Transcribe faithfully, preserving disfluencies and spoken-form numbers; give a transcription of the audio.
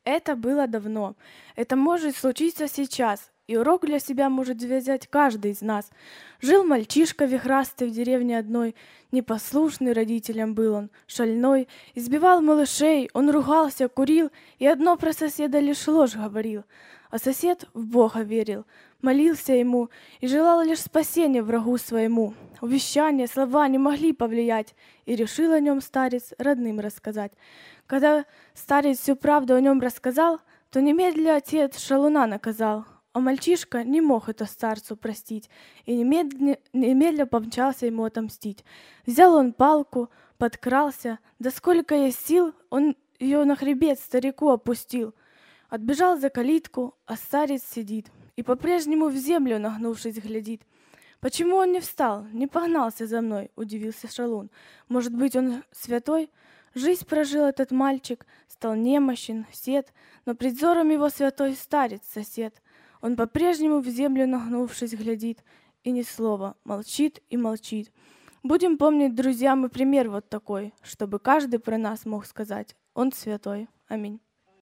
Это было давно. Это может случиться сейчас. И урок для себя может взять каждый из нас. Жил мальчишка вихрастый в деревне одной. Непослушный родителям был он, шальной. Избивал малышей, он ругался, курил. И одно про соседа лишь ложь говорил. А сосед в Бога верил, молился ему и желал лишь спасения врагу своему. Увещания, слова не могли повлиять, и решил о нем старец родным рассказать. Когда старец всю правду о нем рассказал, то немедля отец шалуна наказал. А мальчишка не мог это старцу простить, и немедля, немедля помчался ему отомстить. Взял он палку, подкрался, да сколько есть сил, он ее на хребет старику опустил. Отбежал за калитку, а старец сидит и по-прежнему в землю, нагнувшись, глядит. «Почему он не встал, не погнался за мной?» — удивился шалун. «Может быть, он святой? Жизнь прожил этот мальчик, стал немощен, сед, но пред взором его святой старец, сосед. Он по-прежнему в землю, нагнувшись, глядит, и ни слова, молчит и молчит. Будем помнить, друзья, мы пример вот такой, чтобы каждый про нас мог сказать: он святой. Аминь».